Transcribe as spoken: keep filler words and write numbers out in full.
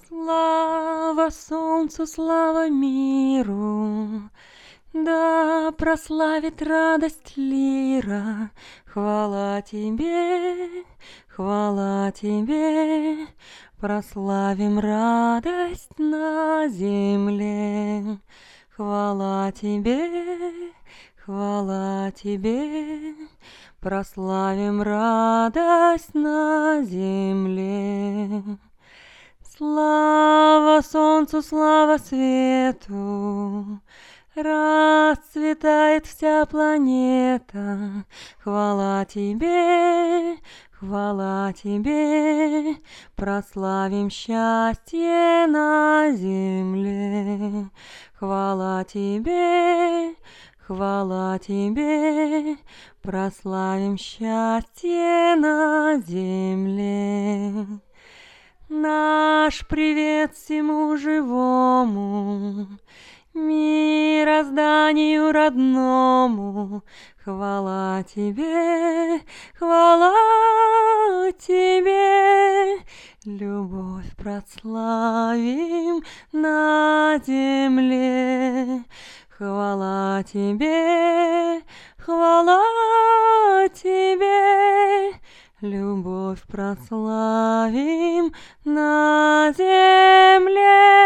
Слава солнцу, слава миру, да прославит радость лира. Хвала тебе, хвала тебе, прославим радость на земле. Хвала тебе, хвала тебе, прославим радость на земле. Слава солнцу, слава свету, расцветает вся планета. Хвала тебе, хвала тебе, прославим счастье на земле. Хвала тебе, хвала тебе, прославим счастье на земле. Наш привет всему живому, мирозданию родному. Хвала тебе, хвала тебе, любовь прославим на земле. Хвала тебе, хвала тебе, любовь прославим на земле.